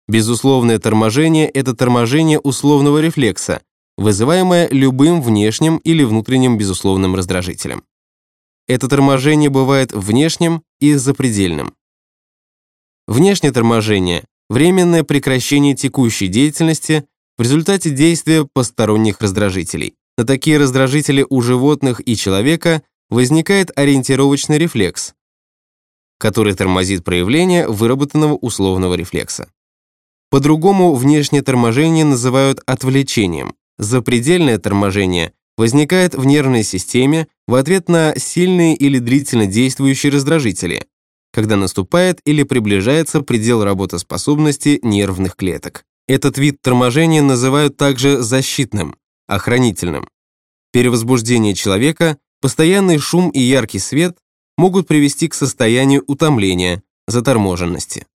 Безусловное торможение – это торможение условного рефлекса, вызываемое любым внешним или внутренним безусловным раздражителем. Это торможение бывает внешним и запредельным. Внешнее торможение – временное прекращение текущей деятельности в результате действия посторонних раздражителей. На такие раздражители у животных и человека возникает ориентировочный рефлекс, который тормозит проявление выработанного условного рефлекса. По-другому внешнее торможение называют отвлечением. Запредельное торможение возникает в нервной системе в ответ на сильные или длительно действующие раздражители, когда наступает или приближается предел работоспособности нервных клеток. Этот вид торможения называют также защитным, охранительным. Перевозбуждение человека, постоянный шум и яркий свет могут привести к состоянию утомления, заторможенности.